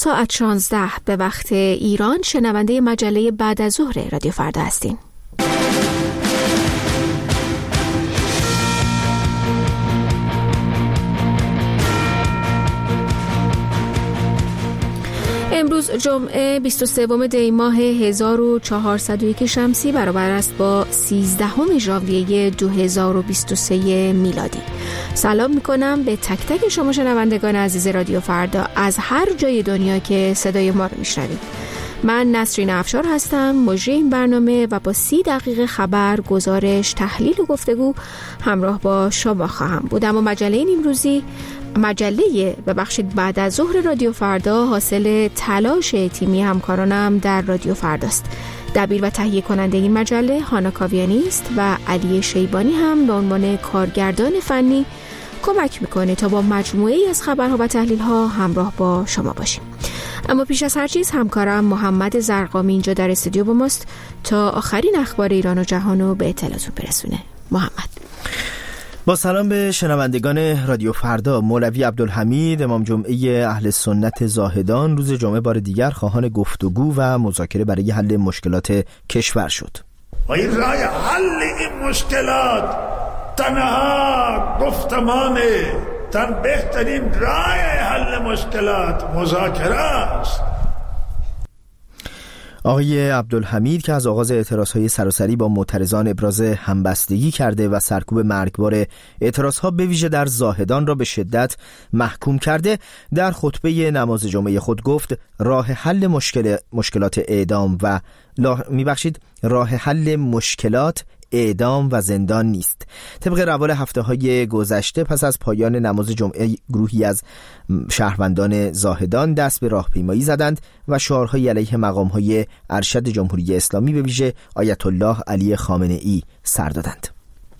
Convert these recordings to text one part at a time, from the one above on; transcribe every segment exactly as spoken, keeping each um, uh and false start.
ساعت شانزده به وقت ایران شنونده مجله بعد از ظهر رادیو فردا هستین. امروز جمعه بیست و سوم دی ماه هزار و چهارصد و یک شمسی برابر است با سیزدهم ژانویه دو هزار و بیست و سه میلادی. سلام میکنم به تک تک شما شنوندگان عزیز رادیو فردا از هر جای دنیا که صدای ما رو میشنوید. من نسرین افشار هستم، مجری این برنامه و با سی دقیقه خبر، گزارش، تحلیل و گفتگو همراه با شما خواهم بود. اما مجله این امروزی مجله ببخشید بعد از ظهر رادیو فردا حاصل تلاش تیمی همکارانم در رادیو فرداست. دبیر و تهیه کننده این مجله هانا کاویانی است و علی شیبانی هم به عنوان کارگردان فنی کمک میکنه تا با مجموعه‌ای از خبرها و تحلیل‌ها همراه با شما باشیم. اما پیش از هر چیز همکارم محمد زرقامی اینجا در استودیو با ماست تا آخرین اخبار ایران و جهان رو به اطلاعتون برسونه. محمد. با سلام به شنوندگان رادیو فردا. مولوی عبدالحمید امام جمعه اهل سنت زاهدان روز جمعه بار دیگر خواهان گفتگو و مذاکره برای حل مشکلات کشور شد. و این راه حل این مشکلات تنها گفتمانه، تن بهترین راه حل مشکلات مذاکره است. آقای عبدالحمید که از آغاز اعتراضهای سراسری با معترضان ابراز همبستگی کرده و سرکوب مرگبار اعتراضها به ویژه در زاهدان را به شدت محکوم کرده، در خطبه نماز جمعه خود گفت راه حل مشکل مشکلات اعدام و لا... میبخشید راه حل مشکلات اعدام و زندان نیست. طبق روال هفته های گذشته پس از پایان نماز جمعه گروهی از شهروندان زاهدان دست به راهپیمایی زدند و شعارهای علیه مقامهای ارشد جمهوری اسلامی به ویژه آیت الله علی خامنه ای سر دادند.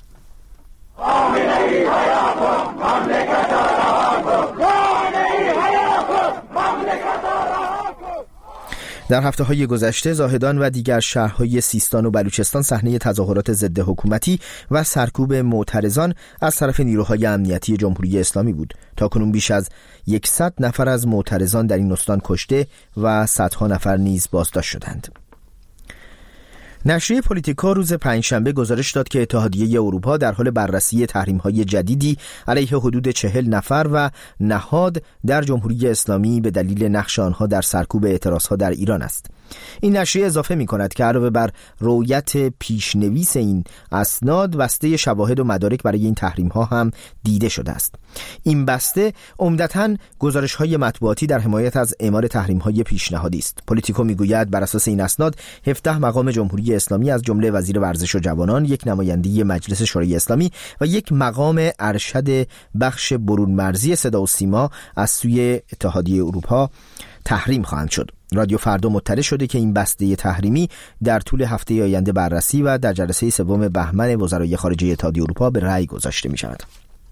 در هفته‌های گذشته زاهدان و دیگر شهرهای سیستان و بلوچستان صحنه تظاهرات ضد حکومتی و سرکوب معترضان از طرف نیروهای امنیتی جمهوری اسلامی بود. تاکنون بیش از صد نفر از معترضان در این استان کشته و صدها نفر نیز بازداشت شدند. نشریه پلیتیکا روز پنجشنبه گزارش داد که اتحادیه اروپا در حال بررسی تحریم‌های جدیدی علیه حدود چهل نفر و نهاد در جمهوری اسلامی به دلیل نقش آنها در سرکوب اعتراضها در ایران است. این نشریه اضافه می‌کند که علاوه بر رویت پیشنویس این اسناد، بسته شواهد و مدارک برای این تحریم‌ها هم دیده شده است. این بسته عمدتاً گزارش‌های مطبوعاتی در حمایت از اعمال تحریم‌های پیشنهادی است. پلیتیکو می‌گوید بر اساس این اسناد هفده مقام جمهوری اسلامی از جمله وزیر ورزش و جوانان، یک نماینده مجلس شورای اسلامی و یک مقام ارشد بخش برون مرزی صدا و سیما از سوی اتحادیه اروپا تحریم خواهند شد. رادیو فردا مطلع شده که این بسته تحریمی در طول هفته آینده بررسی و در جلسه سوم بهمن وزرای خارجه اتحادیه اروپا به رأی گذاشته می شود.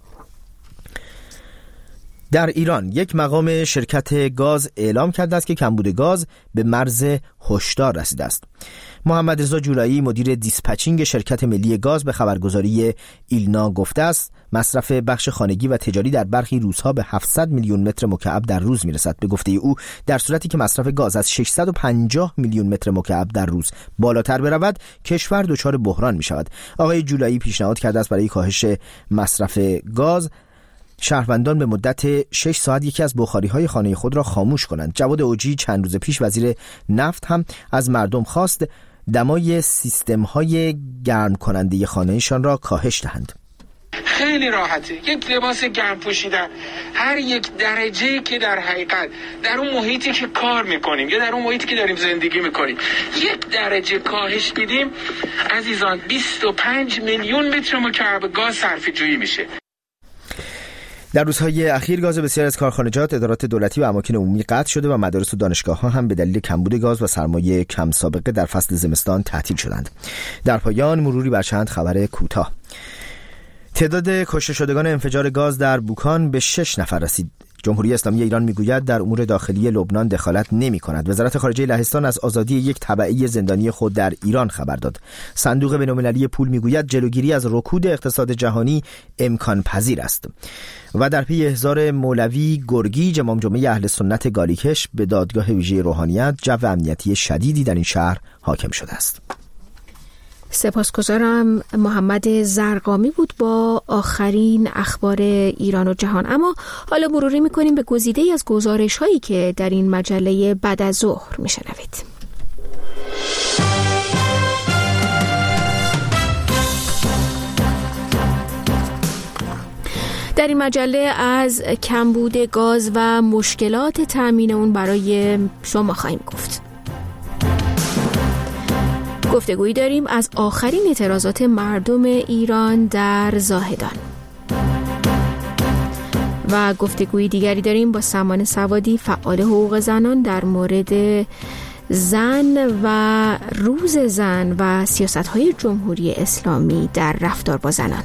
در ایران یک مقام شرکت گاز اعلام کرده است که کمبود گاز به مرز هشدار رسیده است. محمد رضا جولایی مدیر دیسپچینگ شرکت ملی گاز به خبرگزاری ایلنا گفته است مصرف بخش خانگی و تجاری در برخی روزها به هفتصد میلیون متر مکعب در روز میرسد. به گفته او در صورتی که مصرف گاز از ششصد و پنجاه میلیون متر مکعب در روز بالاتر برود کشور دچار بحران می شود. آقای جولایی پیشنهاد کرده است برای کاهش مصرف گاز شهروندان به مدت شش ساعت یکی از بخاری‌های خانه خود را خاموش کنند. جواد اوجی چند روز پیش وزیر نفت هم از مردم خواست دمای سیستم‌های گرم کننده خانه‌شان را کاهش دهند. خیلی راحته. یک لباس گرم پوشیدن، هر یک درجه که در حقیقت در اون محیطی که کار میکنیم یا در اون محیطی که داریم زندگی میکنیم یک درجه کاهش بدیم، عزیزان بیست و پنج میلیون متر مکعب گاز صرفه جویی میشه. در روزهای اخیر گاز بسیار از کارخانجات، ادارات دولتی و اماکن عمومی قطع شده و مدارس و دانشگاه‌ها هم به دلیل کمبود گاز و سرمایه کم سابقه در فصل زمستان تعطیل شدند. در پایان مروری بر چند خبر کوتاه. تعداد کشته شدگان انفجار گاز در بوکان به شش نفر رسید. جمهوری اسلامی ایران میگوید در امور داخلی لبنان دخالت نمی‌کند. وزارت خارجه لهستان از آزادی یک تبعی زندانی خود در ایران خبر داد. صندوق بین‌المللی پول میگوید جلوگیری از رکود اقتصاد جهانی امکان پذیر است. و در پی احضار مولوی گرگی امام جمعه اهل سنت گالیکش به دادگاه ویژه روحانیت، جو امنیتی شدیدی در این شهر حاکم شده است. سپاسگزارم. محمد زرقامی بود با آخرین اخبار ایران و جهان. اما حالا مروری می‌کنیم به گزیده‌ای از گزارش‌هایی که در این مجله بعد از ظهر می‌شنوید. در این مجله از کمبود گاز و مشکلات تأمین اون برای شما خواهیم گفت. گفتگویی داریم از آخرین اعتراضات مردم ایران در زاهدان و گفتگویی دیگری داریم با سمان سوادی، فعال حقوق زنان، در مورد زن و روز زن و سیاست‌های جمهوری اسلامی در رفتار با زنان.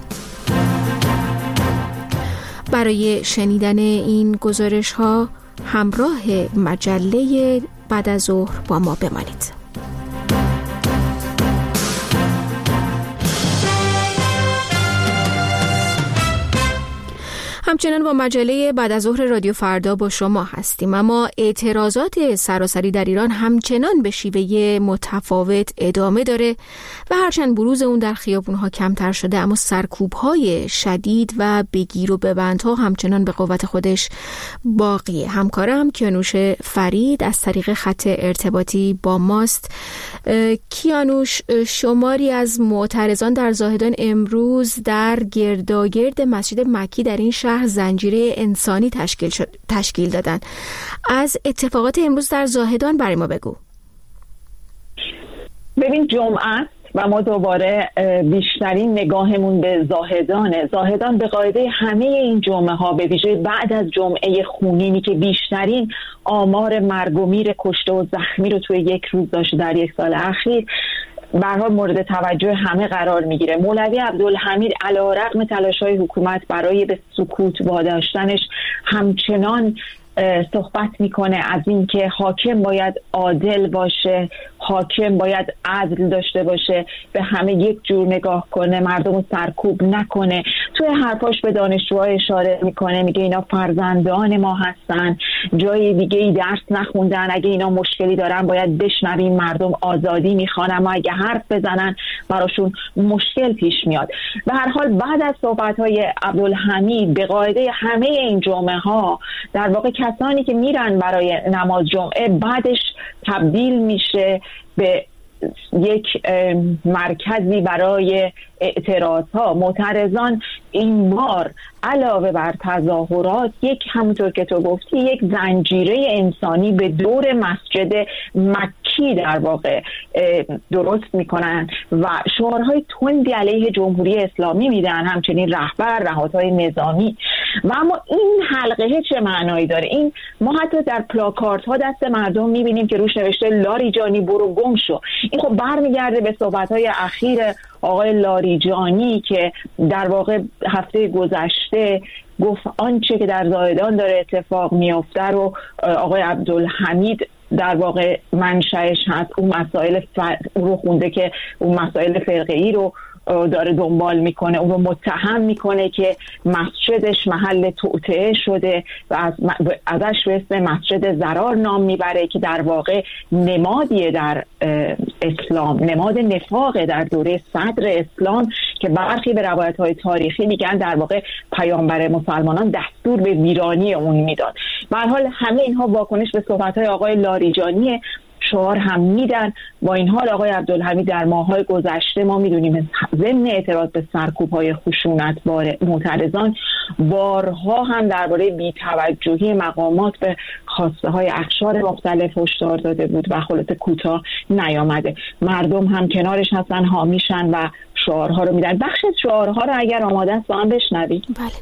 برای شنیدن این گزارش‌ها همراه مجله بعد از ظهر با ما بمانید. همچنان با مجله بعد از ظهر رادیو فردا با شما هستیم. اما اعتراضات سراسری در ایران همچنان به شیوه متفاوت ادامه داره و هرچند بروز اون در خیابونها کمتر شده، اما سرکوب‌های شدید و بگیر و ببندها همچنان به قوت خودش باقیه. همکارم کیانوش فرید از طریق خط ارتباطی با ماست. کیانوش، شماری از معترضان در زاهدان امروز در گرداگرد مسجد مکی در این شهر زنجیره انسانی تشکیل شد، تشکیل دادن. از اتفاقات امروز در زاهدان برای ما بگو. ببین، جمعه و ما دوباره بیشترین نگاهمون به زاهدانه. زاهدان به قاعده همه این جمعه ها، به ویژه بعد از جمعه خونینی که بیشترین آمار مرگ و میر کشته و زخمی رو توی یک روز داشته در یک سال اخیر، به هر حال مورد توجه همه قرار میگیره. مولوی عبدالحمید علیرغم تلاش‌های حکومت برای به سکوت واداشتنش همچنان صحبت میکنه از این که حاکم باید عادل باشه، حاکم باید عدل داشته باشه، به همه یک جور نگاه کنه، مردم رو سرکوب نکنه. توی حرفاش به دانشجوها اشاره میکنه، میگه اینا فرزندان ما هستن، جای دیگه ای درس نخوندن، اگه اینا مشکلی دارن باید بشنویم، مردم آزادی میخوان، اما اگه حرف بزنن براشون مشکل پیش میاد. به هر حال بعد از صحبت‌های عبدالحمید به قاعده همه این جمعه ها در واقع کسانی که میرن برای نماز جمعه بعدش تبدیل میشه به یک مرکزی برای اعتراض ها. معترضان این بار علاوه بر تظاهرات یک، همونطور که تو گفتی، یک زنجیره انسانی به دور مسجد مکی در واقع درست میکنن و شعارهای تندی علیه جمهوری اسلامی میدن، همچنین رهبر، نهادهای نظامی. و اما این حلقه چه معنایی داره؟ این ما حتی در پلاکارت ها دست مردم میبینیم که روش نوشته لاریجانی برو گم شو. این خب برمیگرده به صحبت‌های اخیر آقای لاریجانی که در واقع هفته گذشته گفت آنچه که در زاهدان داره اتفاق میفته رو آقای عبدالحمید در واقع منشأش هست. اون مسائل فر... اون رو خونده که اون مسائل فرقه‌ای رو داره دنبال میکنه، اون رو متهم میکنه که مسجدش محل توطئه شده و از ازش به اسم مسجد ضرار نام میبره که در واقع نمادیه در اسلام، نماد نفاق در دوره صدر اسلام که برخی به روایت‌های تاریخی میگن در واقع پیامبر مسلمانان دستور به ویرانی اون میداد. به هر حال همه اینها واکنش به صحبت‌های آقای لاریجانیه. شعار هم میدن. با این حال آقای عبدالحمید در ماه‌های گذشته ما میدونیم ضمن اعتراض به سرکوب‌های خشونت‌بار معترضان بارها هم درباره بی‌توجهی مقامات به خواسته‌های اقشار مختلف هشدار داده بود و خلاصه کوتاه نیامده. مردم هم کنارش هستن، حامیشن و شعارها رو میدن. بخش از شعارها رو اگر آماده است با هم بشنوید. بله.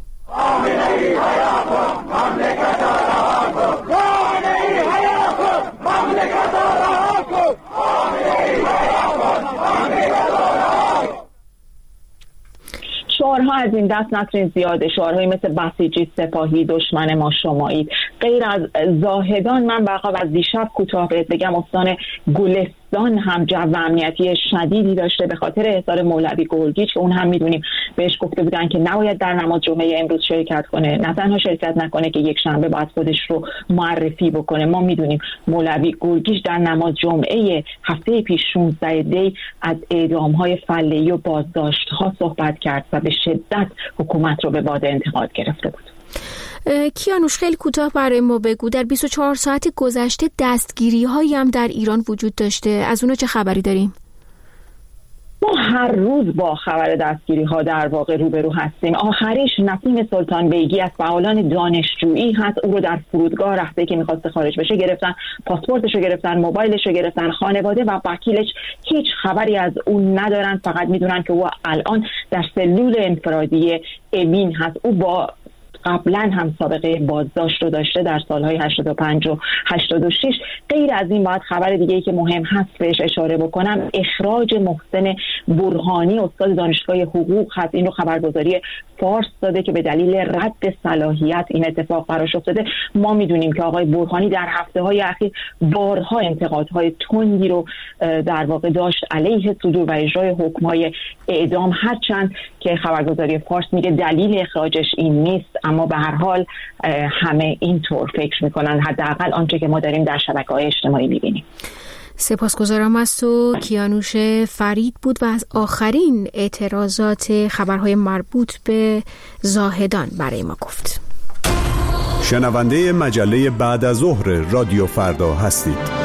شعارها شعارها از این دست نسرین زیاده، شعارهایی مثل بسیجی سپاهی، دشمن ما شمایید. غیر از زاهدان من بقا از دیشب کوتاه بهت بگم استان گلستان هم جو امنیتی شدیدی داشته به خاطر احضار مولوی گرگیچ که اون هم میدونیم بهش گفته بودن که نباید در نماز جمعه امروز شرکت کنه، نه تنها شرکت نکنه که یک شنبه بعد خودش رو معرفی بکنه. ما میدونیم مولوی گرگیچ در نماز جمعه هفته پیش شانزده دی از اعدام‌های فله‌ای و بازداشت‌ها صحبت کرد و به شدت حکومت رو به باد انتقاد گرفته بود. کیانوش خیلی کوتاه برای ما بگو، در بیست و چهار ساعت گذشته دستگیری هایی هم در ایران وجود داشته، از اونا چه خبری داریم؟ ما هر روز با خبر دستگیری ها در واقع روبرو هستیم. آخریش نسیم سلطان بیگی از فعالان دانشجویی هست، او رو در فرودگاه رفته که میخواست خارج بشه گرفتن، پاسپورتش رو گرفتن، موبایلش رو گرفتن. خانواده و وکیلش هیچ خبری از اون ندارن، فقط میدونن که او الان در سلول انفرادی اوین هست. او با قبلا هم سابقه بازداشت رو داشته در سالهای هشتاد و پنج و هشتاد و شش. غیر از این باید خبر دیگه ای که مهم هست بهش اشاره بکنم، اخراج محسن برهانی استاد دانشگاه حقوق هست. این رو خبرگزاری فارس داده که به دلیل رد صلاحیت این اتفاق براش افتاده. ما میدونیم که آقای برهانی در هفته‌های اخیر بارها انتقادهای تندی رو در واقع داشت علیه صدور و اجرای حکم‌های اعدام، هرچند که خبرگزاری فارس میگه دلیل اخراجش این نیست، اما به هر حال همه اینطور فکر میکنن، حداقل آنچه که ما داریم در شبکه‌های اجتماعی میبینیم. سپاسگزارم از تو. کیانوش فرید بود و از آخرین اعتراضات خبرهای مربوط به زاهدان برای ما گفت. شنونده مجله بعد از ظهر رادیو فردا هستید.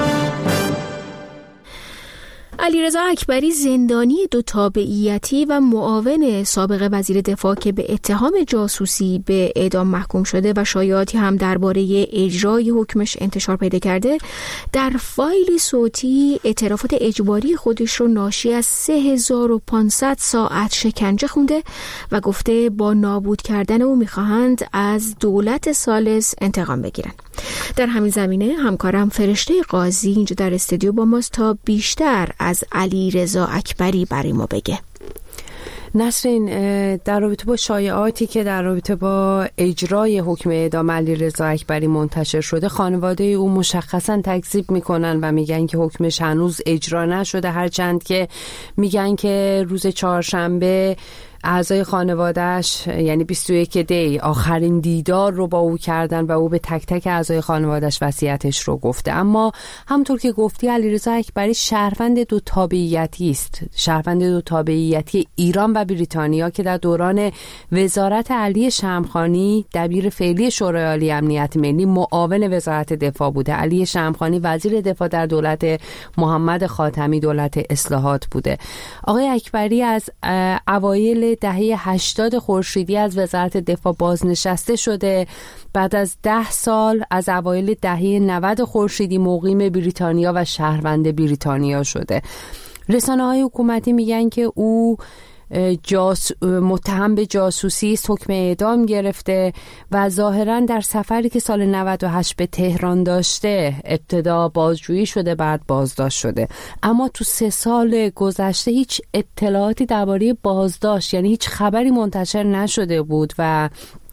علیرضا اکبری زندانی دو تابعیتی و معاون سابق وزیر دفاع که به اتهام جاسوسی به اعدام محکوم شده و شایعاتی هم درباره اجرای حکمش انتشار پیدا کرده، در فایل صوتی اعترافات اجباری خودش رو ناشی از سه هزار و پانصد ساعت شکنجه خونده و گفته با نابود کردن او میخواهند از دولت ثالث انتقام بگیرن. در همین زمینه همکارم فرشته قاضی اینجا در استودیو با ماست تا بیشتر از علیرضا اکبری برای ما بگه. نسرین، در رابطه با شایعاتی که در رابطه با اجرای حکم اعدام علیرضا اکبری منتشر شده، خانواده او مشخصا تکذیب میکنن و میگن که حکمش هنوز اجرا نشده، هرچند که میگن که روز چهارشنبه اعضای خانواده‌اش یعنی بیست و یک دی آخرین دیدار رو با او کردن و او به تک تک اعضای خانواده‌اش وصیتش رو گفته. اما همونطور که گفتی علیرضا اکبری شهروند دو تابعیتی است، شهروند دو تابعیتی ایران و بریتانیا که در دوران وزارت علی شمخانی دبیر فعلی شورای عالی امنیت ملی معاون وزارت دفاع بوده. علی شمخانی وزیر دفاع در دولت محمد خاتمی دولت اصلاحات بوده. آقای اکبری از اوایل دهه هشتاد خورشیدی از وزارت دفاع بازنشسته شده. بعد از ده سال از اوایل دهه نود خورشیدی مقیم بریتانیا و شهروند بریتانیا شده. رسانه‌های حکومتی میگن که او جاس... متهم به جاسوسی است، حکم اعدام گرفته و ظاهرا در سفری که سال نود و هشت به تهران داشته ابتدا بازجویی شده بعد بازداشت شده. اما تو سه سال گذشته هیچ اطلاعاتی درباره بازداشت یعنی هیچ خبری منتشر نشده بود و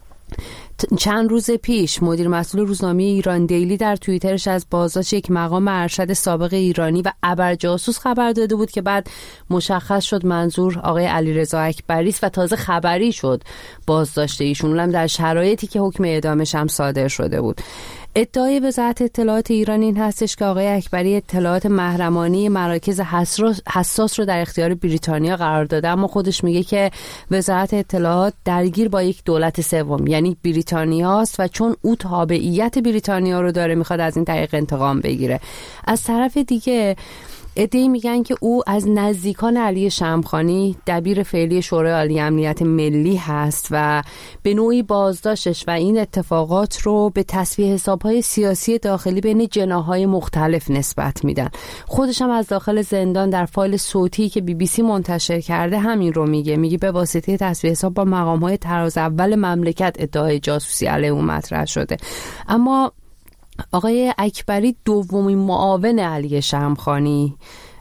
چند روز پیش مدیر مسئول روزنامه ایران دیلی در توییترش از بازداشت یک مقام ارشد سابق ایرانی و ابرجاسوس خبر داده بود که بعد مشخص شد منظور آقای علیرضا اکبری است و تازه خبری شد بازداشت ایشون، اونم در شرایطی که حکم اعدامش هم صادر شده بود. ادعای وزارت اطلاعات ایران این هستش که آقای اکبری اطلاعات محرمانه مراکز حساس رو در اختیار بریتانیا قرار داده، اما خودش میگه که وزارت اطلاعات درگیر با یک دولت سوم یعنی بریتانیا است و چون او تابعیت بریتانیا رو داره میخواد از این طریق انتقام بگیره. از طرف دیگه ادعی میگن که او از نزدیکان علی شمخانی دبیر فعلی شورای عالی امنیت ملی هست و به نوعی بازداشتش و این اتفاقات رو به تصفیه حسابهای سیاسی داخلی بین جناح‌های مختلف نسبت میدن. خودش هم از داخل زندان در فایل صوتی که بی بی سی منتشر کرده همین رو میگه. میگه به واسطه تصفیه حساب با مقام‌های تراز اول مملکت ادعای جاسوسی علیه او مطرح شده. اما آقای اکبری دومین معاون علی شمخانی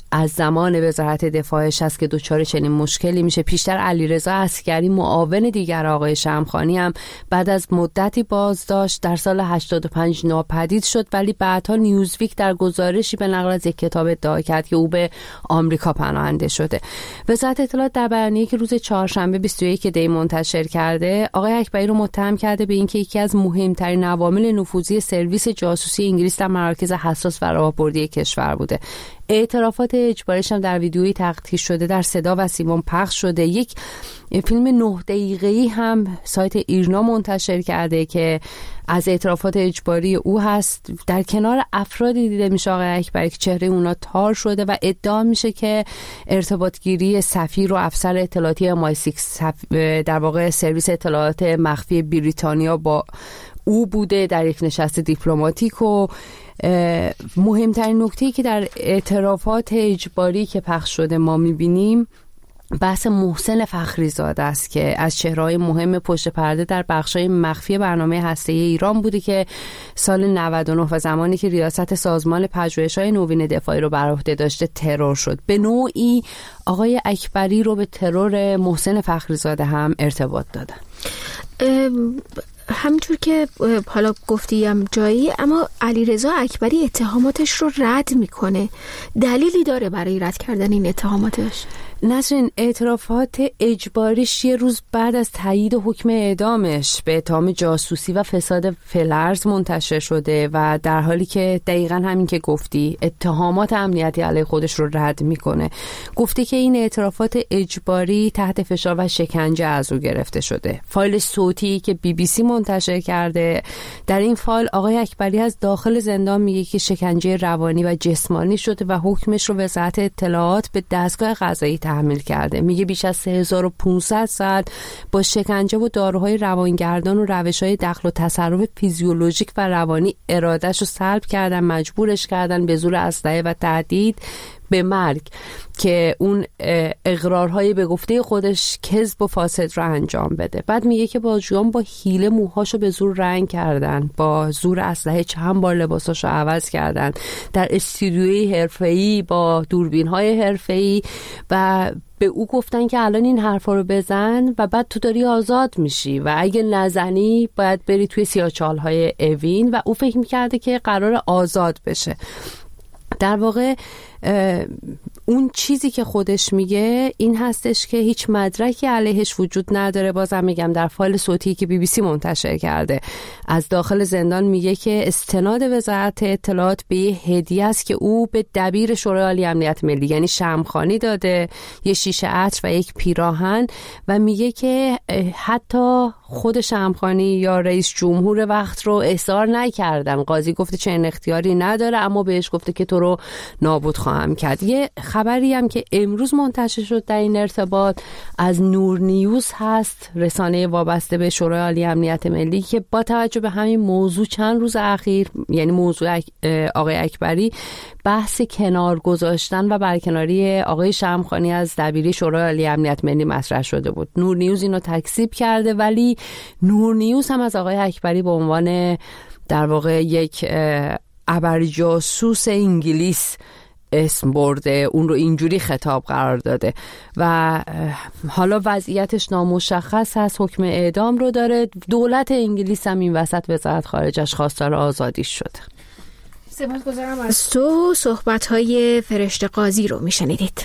از زمان وزارت دفاعش هست که دچار چنین مشکلی میشه. پیشتر علیرضا عسگری معاون دیگر آقای شمخانی هم بعد از مدتی بازداشت در سال هشتاد و پنج ناپدید شد، ولی بعدها نیوزویک در گزارشی به نقل از یک کتاب ادعا کرد که او به آمریکا پناهنده شده. وزارت اطلاعات در بیانیه‌ای که روز چهارشنبه بیست و یک دی منتشر کرده، آقای اکبری رو متهم کرده به اینکه یکی از مهمترین عوامل نفوذی سرویس جاسوسی انگلیس در مراکز حساس و راهبردی کشور بوده. اعترافات اجباریش هم در ویدیویی تقطیع شده، در صدا و سیما پخش شده. یک فیلم نه دقیقه‌ای هم سایت ایرنا منتشر کرده که از اعترافات اجباری او هست. در کنار افرادی دیده میشه آقای اکبری که چهره اونا تار شده و ادعا میشه که ارتباطگیری سفیر و افسر اطلاعاتی ام آی سیکس در واقع سرویس اطلاعات مخفی بریتانیا با او بوده در یک نشست دیپلماتیک. و مهمترین نکته‌ای که در اعترافات اجباری که پخش شده ما میبینیم بحث محسن فخریزاده است که از چهره‌های مهم پشت پرده در بخش‌های مخفی برنامه هسته‌ای ایران بوده که سال نود و نه و زمانی که ریاست سازمان پژوهش‌های نوین دفاعی رو بر عهده داشته ترور شد. به نوعی آقای اکبری رو به ترور محسن فخریزاده هم ارتباط دادن. همینطور که حالا گفتیم جایی، اما علیرضا اکبری اتهاماتش رو رد میکنه. دلیلی داره برای رد کردن این اتهاماتش؟ نسرین، اعترافات اجباریش یه روز بعد از تایید حکم اعدامش به اتهام جاسوسی و فساد فلرز منتشر شده و در حالی که دقیقاً همین که گفتی اتهامات امنیتی علیه خودش رو رد میکنه. گفته که این اعترافات اجباری تحت فشار و شکنجه از او گرفته شده. فایل صوتی که بی بی سی منتشر کرده، در این فایل آقای اکبری از داخل زندان میگه که شکنجه روانی و جسمانی شده و حکمش رو وزارت اطلاعات به دستگاه قضایی تحمیل کرده. میگه بیش از سه هزار و پانصد ساعت با شکنجه و داروهای روانگردان و روش‌های دخل و تصرف فیزیولوژیک و روانی ارادهش رو سلب کردن، مجبورش کردن به زور اسلحه و تهدید به مرگ که اون اقرارهای به گفته خودش کذب و فاسد رو انجام بده. بعد میگه که بازجویان با حیله موهاشو به زور رنگ کردن، با زور اسلحه چند بار لباساشو عوض کردن، در استودیوی حرفه‌ای با دوربین‌های حرفه‌ای، و به او گفتن که الان این حرفا رو بزن و بعد تو داری آزاد میشی و اگه نزنی باید بری توی سیاه‌چال‌های اوین، و او فکر میکرده که قرار آزاد بشه. در واقع اون چیزی که خودش میگه این هستش که هیچ مدرکی علیهش وجود نداره. بازم میگم در فایل صوتی که بی بی سی منتشر کرده از داخل زندان میگه که استناد وزارت اطلاعات به یه هدیه است که او به دبیر شورای عالی امنیت ملی یعنی شمخانی داده، یه شیشه عطر و یک پیراهن، و میگه که حتی خود شمخانی یا رئیس جمهور وقت رو احضار نکردن. قاضی گفته چنین اختیاری نداره، اما بهش گفته که تو رو نابود خواهم کرد. یه خبری هم که امروز منتشر شد در این ارتباط از نور نیوز هست، رسانه وابسته به شورای عالی امنیت ملی، که با توجه به همین موضوع چند روز اخیر، یعنی موضوع آقای اکبری، بحث کنار گذاشتن و برکناری آقای شمخانی از دبیری شورای عالی امنیت ملی مطرح شده بود. نور نیوز اینو تکذیب کرده، ولی نور نیوز هم از آقای اکبری به عنوان در واقع یک ابرجاسوس انگلیس اسم برده، اون رو اینجوری خطاب قرار داده و حالا وضعیتش نامشخص هست، حکم اعدام رو داره. دولت انگلیس هم این وسط وزارت خارجش خواستار آزادیش شده. سپاسگزارم از تو. صحبت‌های فرشته قاضی رو میشنیدید.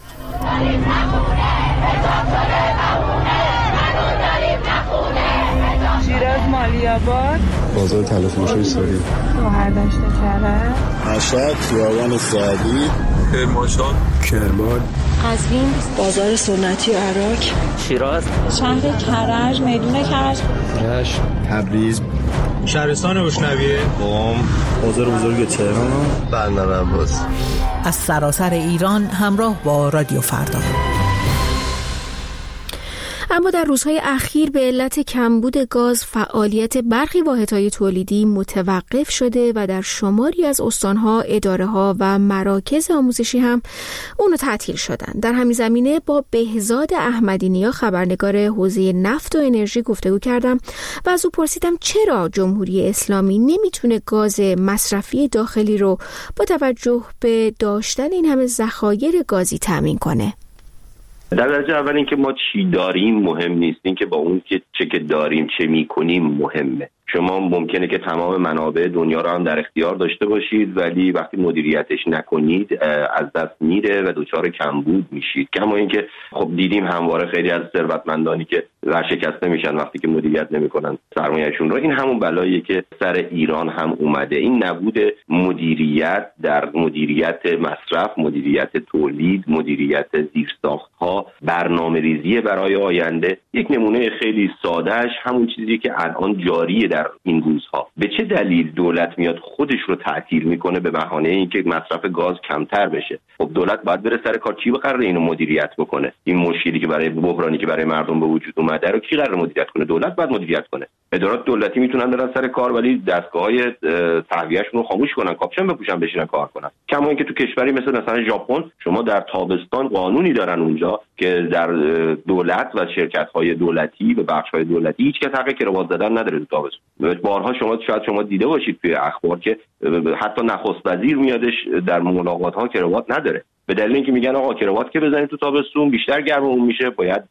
شیراز مالی‌آباد، بازار تلفروشی ساری، گوهر دشت کرج، مشهد، خیابان سعدی، کرمانشاه، کرمان، قزوین، بازار سنتی عراق، شیراز، شهر کرج، میدون کرج، رشت، تبریز، شهرستان روشنویه، قم، بازار بزرگ تهران، بندر عباس. از سراسر ایران همراه با رادیو فردا. اما در روزهای اخیر به علت کمبود گاز فعالیت برخی واحدهای تولیدی متوقف شده و در شماری از استانها، اداره‌ها و مراکز آموزشی هم اونو تعطیل شدن. در همین زمینه با بهزاد احمدی‌نیا خبرنگار حوزه نفت و انرژی گفتگو کردم و از او پرسیدم چرا جمهوری اسلامی نمیتونه گاز مصرفی داخلی رو با توجه به داشتن این همه ذخایر گازی تامین کنه. در درجه اول این که ما چی داریم مهم نیست، این که با اون که چه که داریم چه میکنیم مهمه. شما ممکنه که تمام منابع دنیا رو هم در اختیار داشته باشید ولی وقتی مدیریتش نکنید از دست میره و دچار کمبود میشید. کما اینکه خب دیدیم همواره خیلی از ثروتمندانی که ورشکسته میشن وقتی که مدیریت نمیکنن سرمایه‌شون رو. این همون بلاییه که سر ایران هم اومده. این نبود مدیریت در مدیریت مصرف، مدیریت تولید، مدیریت زیرساخت‌ها، برنامه‌ریزی برای آینده. یک نمونه خیلی سادهش همون چیزی که الان جاریه در این روزها. به چه دلیل دولت میاد خودش رو تعطیل میکنه به بهانه اینکه مصرف گاز کمتر بشه؟ خب دولت باید بره سر کار. کی قراره اینو مدیریت بکنه؟ این مشکلی که برای بحرانی که برای مردم به وجود اومده رو کی قراره مدیریت کنه؟ دولت باید مدیریت کنه. ادارات دولتی میتونن برن سر کار ولی دستگاه‌های تهویه‌شون رو خاموش کنن، کاپشن بپوشن، بشینن کار کنن. کما اینکه تو کشوری مثل مثلا ژاپن شما در تابستان قانونی دارن اونجا که در دولت و شرکت‌های دولتی و بخش‌های دولتی هیچ کس حق کراوات زدن نداره تو تابستان. بارها شما شاید شما دیده باشید توی اخبار که حتی نخست وزیر میادش در ملاقات‌ها کراوات نداره، به دلیل اینکه میگن آقا کراوات که بزنید تو تابستون بیشتر گرممون میشه، باید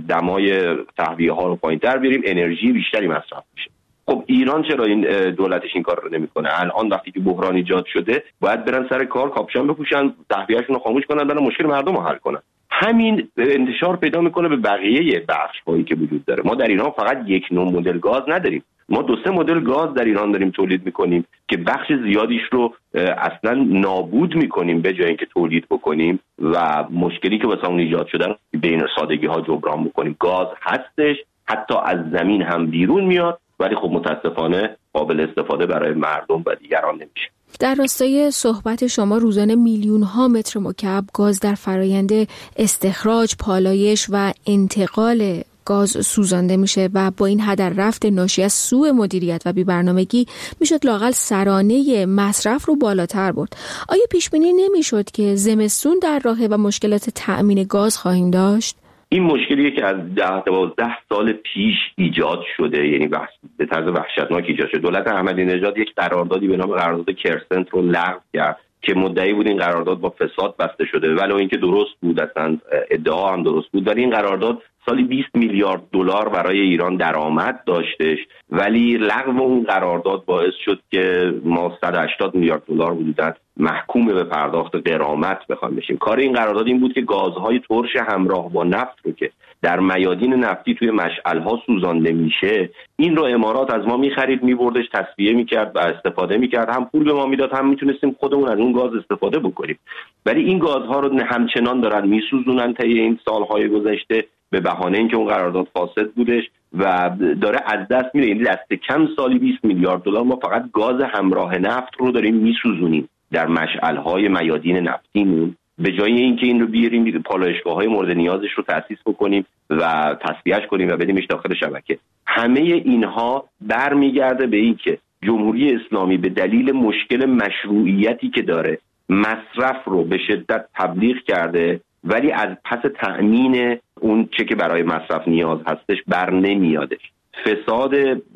دمای تهویه‌ها رو پایین‌تر بیاریم، انرژی بیشتری مصرف میشه. خب ایران چرا این دولتش این کار رو نمیکنه؟ الان وقتی که بحران ایجاد شده باید برن سر کار، کاپشن بپوشن، تهویه‌شون رو خاموش کنن، برن مشکل مردم رو حل کنن. همین انتشار پیدا میکنه به بقیه بخش‌هایی که وجود داره. ما در ایران فقط یک نوع مدل گاز نداریم، ما دو سه مدل گاز در ایران داریم تولید میکنیم که بخش زیادیش رو اصلا نابود میکنیم به جای اینکه تولید بکنیم و مشکلی که واسه اون ایجاد شدن به این سادگی ها جبران بکنیم. گاز هستش، حتی از زمین هم بیرون میاد ولی خب متاسفانه قابل استفاده برای مردم و دیگران نمیشه. در راستای صحبت شما روزانه میلیون ها متر مکعب گاز در فرایند استخراج، پالایش و انتقال گاز سوزانده میشه و با این هدر رفت ناشی از سوء مدیریت و بی‌برنامگی میشد لااقل سرانه مصرف رو بالاتر برد. آیا پیش بینی نمیشد که زمستون در راهه و مشکلات تأمین گاز خواهیم داشت؟ این مشکلیه که از ده دوازده سال پیش ایجاد شده، یعنی به طرز وحشتناک ایجاد شده. دولت احمدی نژاد یک قراردادی به نام قرارداد کرسنت رو لغو کرد که مدعی بود این قرارداد با فساد بسته شده، ولو اینکه درست بود، اصلا ادعا هم درست بود، ولی این قرارداد سالی بیست میلیارد دلار برای ایران درآمد داشتش، ولی لغو اون قرارداد باعث شد که ما صد و هشتاد میلیارد دلار حدوداً محکوم به پرداخت غرامت بخوایم بشیم. کار این قرارداد این بود که گازهای ترش همراه با نفت رو که در میادین نفتی توی مشعل‌ها سوزانده میشه، این رو امارات از ما می‌خرید، می‌بردش، تصفیه می‌کرد و استفاده می‌کرد، هم پول به ما میداد، هم میتونستیم خودمون از اون گاز استفاده بکنیم. ولی این گازها رو همچنان دارن میسوزونن طی این سال‌های گذشته به بهانه اینکه اون قرارداد فاسد بودش و داره از دست میره. این دست کم سالی بیست میلیارد دلار ما فقط گاز همراه نفت رو داریم میسوزونیم در مشعل‌های میادین نفتیمون، به جای اینکه این رو بیاریم پالایشگاه‌های مورد نیازش رو تأسیس بکنیم و تصفیه‌اش کنیم و بدیمش داخل شبکه. همه اینها برمیگرده به این که جمهوری اسلامی به دلیل مشکل مشروعیتی که داره مصرف رو به شدت تبلیغ کرده ولی از پس تأمین اون چه که برای مصرف نیاز هستش بر نمیادش. فساد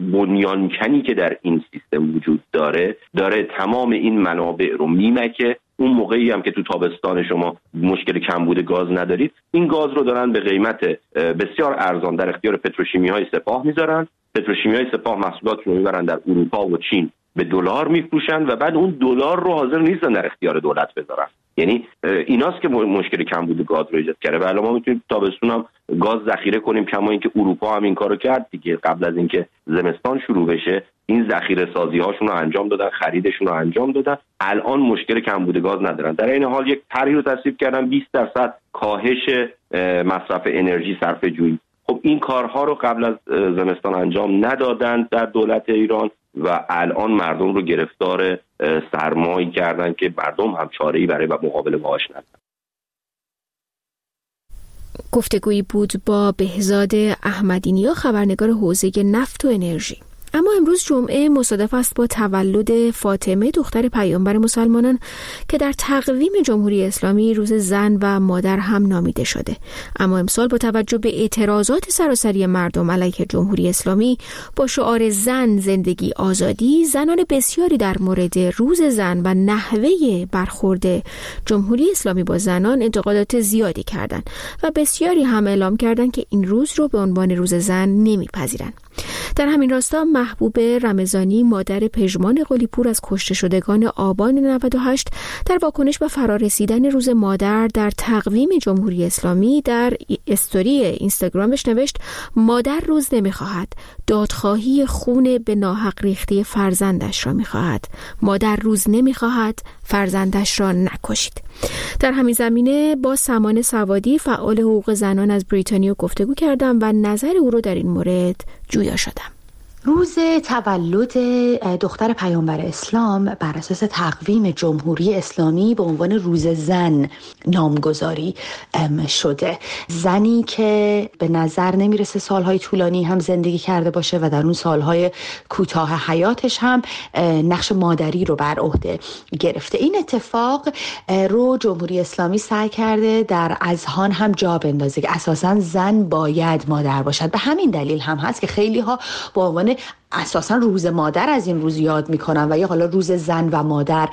بنیانکنی که در این سیستم وجود داره داره تمام این منابع رو میمکه. اون موقعی هم که تو تابستان شما مشکل کمبود گاز ندارید، این گاز رو دارن به قیمت بسیار ارزان در اختیار پتروشیمی‌های سپاه میذارن. پتروشیمی‌های سپاه محصولاتشون رو میبرن در اروپا و چین به دلار میفروشن و بعد اون دلار رو حاضر نیستن در اختیار دولت بذارن. یعنی ایناست که مشکل کمبود گاز رو ایجاد کرده و الان ما میتونیم تابستون هم گاز ذخیره کنیم، کما اینکه اروپا هم این کارو کرد دیگه. قبل از اینکه زمستان شروع بشه این ذخیره سازی هاشون رو انجام دادن، خریدشون رو انجام دادن، الان مشکل کمبود گاز ندارن. در این حال یک طرحی رو تصویب کردن بیست درصد کاهش مصرف انرژی صرفه جویی. خب این کارها رو قبل از زمستان انجام ندادن در دولت ایران و الان مردم رو گرفتار سرمایی کردن که مردم هم چاره‌ای برای مقابله باهاش ندارن. گفتگویی بود با بهزاد احمدی‌نیا، خبرنگار حوزه نفت و انرژی. اما امروز جمعه مصادف است با تولد فاطمه دختر پیامبر مسلمانان که در تقویم جمهوری اسلامی روز زن و مادر هم نامیده شده. اما امسال با توجه به اعتراضات سراسری مردم علیه جمهوری اسلامی با شعار زن زندگی آزادی، زنان بسیاری در مورد روز زن و نحوه برخورد جمهوری اسلامی با زنان انتقادات زیادی کردند و بسیاری هم اعلام کردند که این روز رو به عنوان روز زن نمیپذیرند. در همین راستا محبوب رمضانی، مادر پژمان قلی‌پور از کشته شدگان آبان نود و هشت، در واکنش به فرارسیدن روز مادر در تقویم جمهوری اسلامی در استوری اینستاگرامش نوشت: مادر روز نمیخواهد، دادخواهی خون به ناحق ریخته فرزندش را میخواهد. مادر روز نمیخواهد، فرزندش را نکشید. در همین زمینه با سمان سوادی، فعال حقوق زنان از بریتانیا گفتگو کردم و نظر او رو در این مورد جویا شدم. روز تولد دختر پیامبر اسلام بر اساس تقویم جمهوری اسلامی به عنوان روز زن نامگذاری شده. زنی که به نظر نمیرسه سالهای طولانی هم زندگی کرده باشه و در اون سالهای کوتاه حیاتش هم نقش مادری رو بر عهده گرفته. این اتفاق رو جمهوری اسلامی سعی کرده در اذهان هم جا بندازه که اساساً زن باید مادر باشد. به همین دلیل هم هست که خیلی ها با عنوان اساساً روز مادر از این روز یاد میکنن و یا حالا روز زن و مادر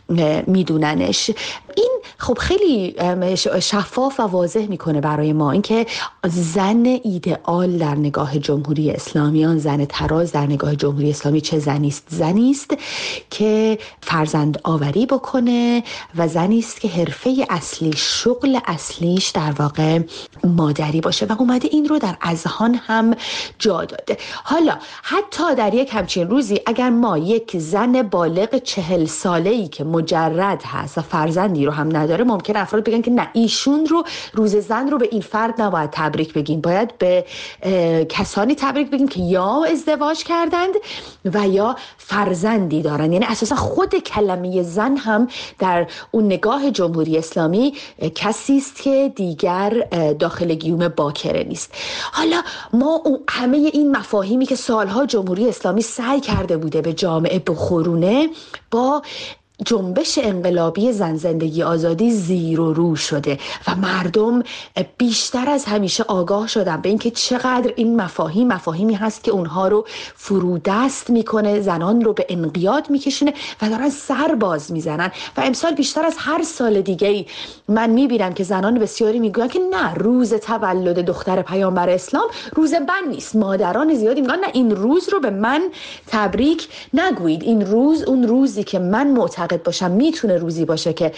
میدوننش. این خب خیلی شفاف و واضح میکنه برای ما اینکه زن ایدئال در نگاه جمهوری اسلامیان، زن تراز در نگاه جمهوری اسلامی چه زنی است؟ زنی است که فرزند آوری بکنه و زنی است که حرفه اصلی، شغل اصلیش در واقع مادری باشه و اومده این رو در اذهان هم جا داده. حالا حتی در یک همچین روزی اگر ما یک زن بالغ چهل ساله‌ای که مجرد هست و فرزندی رو هم نداره، ممکن افراد بگن که نه، ایشون رو روز زن رو به این فرد نباید تبریک بگیم، باید به کسانی تبریک بگیم که یا ازدواج کردند و یا فرزندی دارن. یعنی اساسا خود کلمه زن هم در اون نگاه جمهوری اسلامی کسی است که دیگر داخل گیوم باکره نیست. حالا ما همه این مفاهیمی که سالها جمهوری اسلامی سعی کرده بوده به جامعه بخورونه، با جنبش انقلابی زن زندگی آزادی زیر و رو شده و مردم بیشتر از همیشه آگاه شدن به اینکه چقدر این مفاهیم مفاهیمی هست که اونها رو فرودست میکنه، زنان رو به انقیاد میکشونه و دارن سر باز میزنن. و امسال بیشتر از هر سال دیگه من میبینم که زنان بسیاری میگن که نه، روز تولد دختر پیامبر اسلام روز من نیست. مادران زیادی میگن نه، این روز رو به من تبریک نگویید، این روز اون روزی که من معتقد باشم میتونه روزی باشه که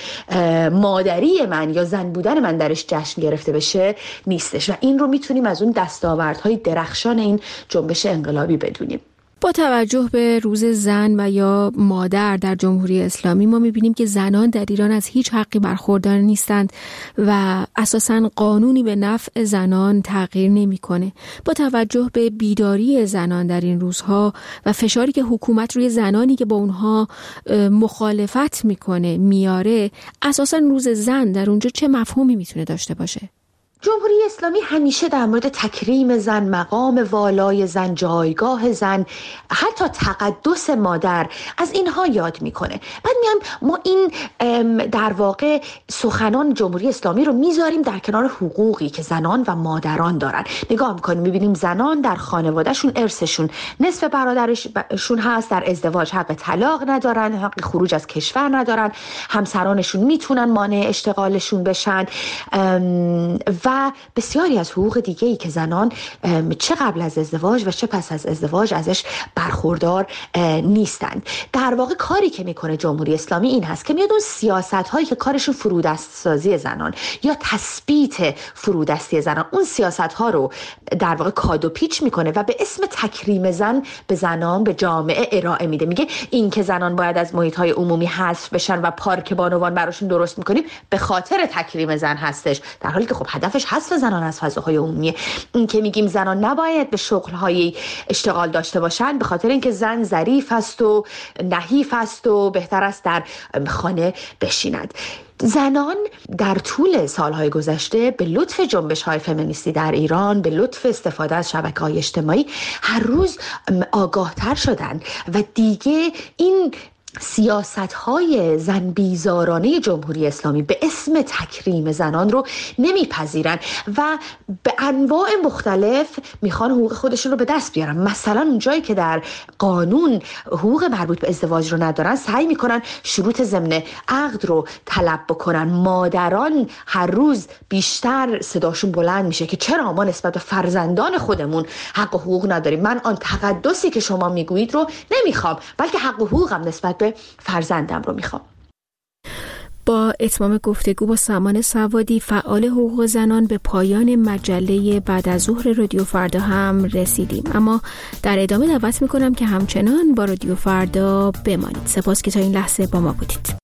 مادری من یا زن بودن من درش جشن گرفته بشه نیستش. و این رو میتونیم از اون دستاوردهای درخشان این جنبش انقلابی بدونیم. با توجه به روز زن و یا مادر در جمهوری اسلامی، ما میبینیم که زنان در ایران از هیچ حقی برخوردار نیستند و اساساً قانونی به نفع زنان تغییر نمیکنه. با توجه به بیداری زنان در این روزها و فشاری که حکومت روی زنانی که با اونها مخالفت میکنه میاره، اساساً روز زن در اونجا چه مفهومی میتونه داشته باشه؟ جمهوری اسلامی همیشه در مورد تکریم زن، مقام والای زن، جایگاه زن، حتی تقدس مادر، از اینها یاد میکنه. بعد میام ما این در واقع سخنان جمهوری اسلامی رو میذاریم در کنار حقوقی که زنان و مادران دارن. نگاه میکنیم میبینیم زنان در خانوادهشون ارثشون نصف برادرشون هست، در ازدواج حق طلاق ندارن، حق خروج از کشور ندارن، همسرانشون میتونن مانع اشتغالشون بشن و و بسیاری از حقوق دیگه‌ای که زنان چه قبل از ازدواج و چه پس از ازدواج ازش برخوردار نیستند. در واقع کاری که میکنه جمهوری اسلامی این هست که میاد اون سیاست‌هایی که کارشون فرودست‌سازی زنان یا تثبیت فرودستی زنان، اون سیاست‌ها رو در واقع کاد و پیچ میکنه و به اسم تکریم زن به زنان، به جامعه ارائه میده. میگه این که زنان باید از محیط‌های عمومی حذف بشن و پارک بانوان براشون درست میکنیم به خاطر تکریم زن هستش، در حالی که خب هدفش هدفش حذف زنان از فضاهای عمومی. این که میگیم زنان نباید به شغل‌های اشتغال داشته باشن به خاطر اینکه زن ظریف است و نحیف است و بهتر است در خانه بشیند. زنان در طول سالهای گذشته به لطف جنبش‌های فمینیستی در ایران، به لطف استفاده از شبکه‌های اجتماعی هر روز آگاهتر شدن و دیگه این سیاست‌های زن بیزارانه جمهوری اسلامی به اسم تکریم زنان رو نمیپذیرن و به انواع مختلف میخوان حقوق خودشون رو به دست بیارن. مثلا اونجایی که در قانون حقوق مربوط به ازدواج رو ندارن سعی میکنن شروط ضمن عقد رو طلب بکنن. مادران هر روز بیشتر صداشون بلند میشه که چرا ما نسبت به فرزندان خودمون حق و حقوق نداریم. من آن تقدسی که شما میگویید رو نمیخوام، بلکه حق و حقوقم نسبت به فرزندم رو میخوام. با اتمام گفتگو با سامان سوادی فعال حقوق زنان به پایان مجله بعد از ظهر رادیو فردا هم رسیدیم، اما در ادامه دعوت میکنم که همچنان با رادیو فردا بمانید. سپاس که تا این لحظه با ما بودید.